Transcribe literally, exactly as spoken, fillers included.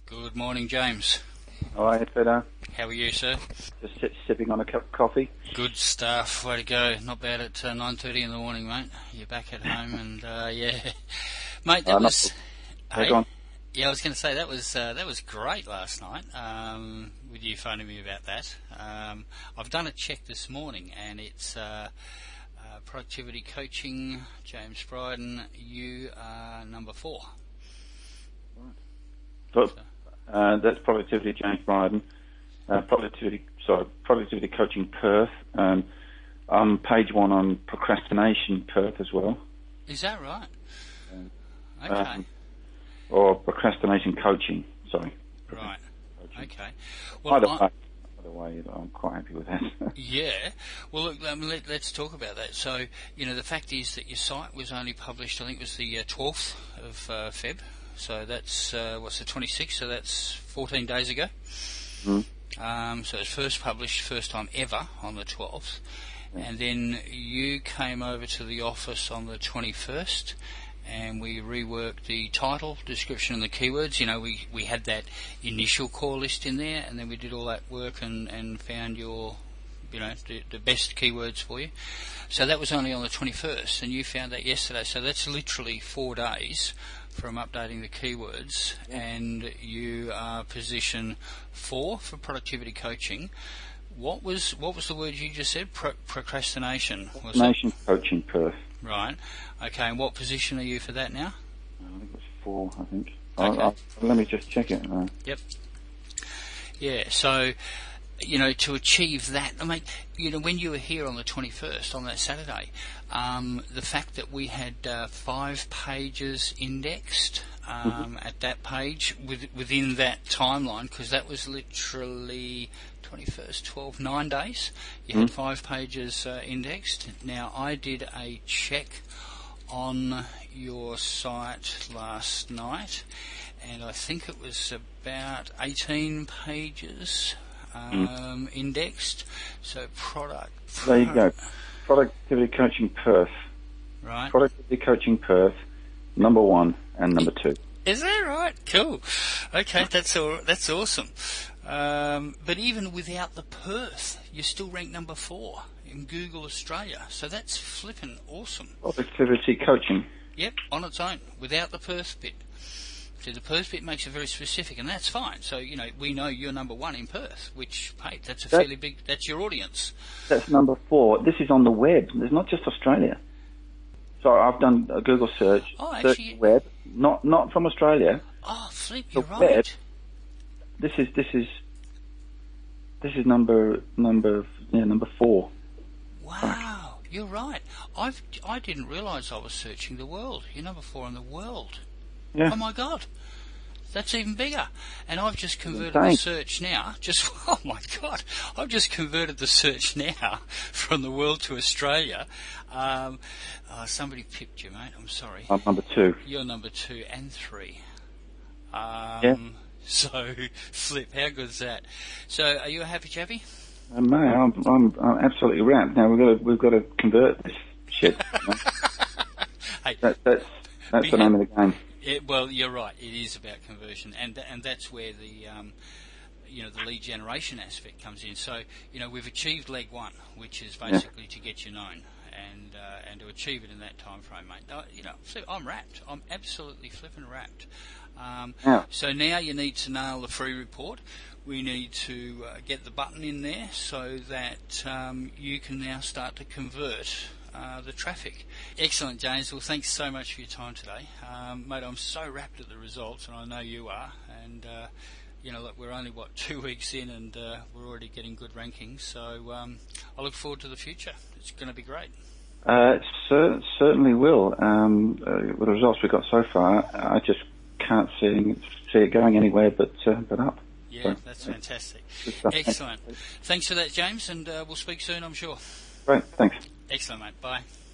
Good morning, James. All right, Peter. How are you, sir? Just sit, sipping on a cup of coffee. Good stuff. Way to go. Not bad at uh, nine thirty in the morning, mate. You're back at home, and uh, yeah, mate. That uh, was. Hey, Hey, yeah, I was going to say that was uh, that was great last night. Um, with you phoning me about that. Um, I've done a check this morning, and it's uh, uh, productivity coaching. James Bryden, you are number four. So, uh, that's Productivity James Bryden. Uh, productivity, sorry, Productivity Coaching Perth. Um, I'm page one on Procrastination Perth as well. Is that right? Um, okay. Um, or Procrastination Coaching, sorry. Right. Coaching. Okay. Well, Either I, way, either way, I'm quite happy with that. yeah. Well, look, um, let, let's talk about that. So, you know, the fact is that your site was only published, I think it was the uh, twelfth of uh, Feb. So that's, uh, what's the twenty-sixth? So that's fourteen days ago. Mm. Um, so it was first published, first time ever, on the twelfth. Yeah. And then you came over to the office on the twenty-first, and we reworked the title, description, and the keywords. You know, we, we had that initial core list in there, and then we did all that work and, and found your, you know, the, the best keywords for you. So that was only on the twenty-first, and you found that yesterday. So that's literally four days from updating the keywords, yeah. And you are position four for productivity coaching. What was what was the word you just said? Pro- procrastination. Procrastination Coaching Perth. Right. Okay. And what position are you for that now? I think it was four. I think. Okay. I'll, I'll, let me just check it. Uh, yep. Yeah. So, you know, to achieve that, I mean, you know, when you were here on the twenty-first, on that Saturday, um, the fact that we had uh, five pages indexed um, mm-hmm. at that page with, within that timeline, because that was literally twenty-first, twelve, nine days. You mm-hmm. had five pages uh, indexed. Now, I did a check on your site last night, and I think it was about eighteen pages. Um, mm. indexed, so product. There you go. Productivity Coaching Perth. Right. Productivity Coaching Perth, number one and number two. Is that right? Cool. Okay, that's all. That's awesome. Um, but even without the Perth, you're still ranked number four in Google Australia. So that's flipping awesome. Productivity Coaching. Yep, on its own, without the Perth bit. So the Perth bit makes it very specific, and that's fine. So, you know, we know you're number one in Perth, which, hey, that's a that, fairly big, that's your audience. That's number four. This is on the web. There's not just Australia. So I've done a Google search, oh, search actually, the web, not not from Australia. Oh, flip, you're the right. Web, this is, this is, this is number, number, yeah, number four. Wow. Fuck. You're right. I've, I didn't realise I was searching the world. You're number four in the world. Yeah. Oh my God, that's even bigger. And I've just converted Thanks. the search now. Just oh my God, I've just converted the search now from the world to Australia. Um, uh, somebody pipped you, mate. I'm sorry. I'm number two. You're number two and three. Um, yeah. So flip. How good is that? So are you a happy chappy? Uh, mate, I'm, I'm I'm absolutely wrapped. Now we've got to we've got to convert this shit. You know? Hey, that, that's that's the name of the game. It, well, you're right. It is about conversion, and and that's where the um, you know the lead generation aspect comes in. So you know we've achieved leg one, which is basically yeah. to get you known, and uh, and to achieve it in that time frame, mate. Uh, you know, I'm wrapped. I'm absolutely flipping wrapped. Um, yeah. So now you need to nail the free report. We need to uh, get the button in there so that um, you can now start to convert. Uh, the traffic. Excellent, James. Well, thanks so much for your time today. Um, mate, I'm so wrapped at the results, and I know you are. And, uh, you know, look, we're only, what, two weeks in, and uh, we're already getting good rankings. So um, I look forward to the future. It's going to be great. Uh, cer- certainly will. Um, uh, with the results we've got so far, I just can't see, see it going anywhere but, uh, but up. Yeah, so, that's fantastic. Uh, Excellent. Thanks for that, James, and uh, we'll speak soon, I'm sure. Great, thanks. Excellent, mate. Bye.